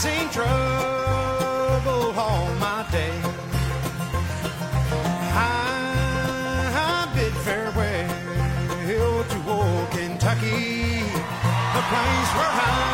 seen trouble all my day. I bid farewell to old Kentucky, the place where I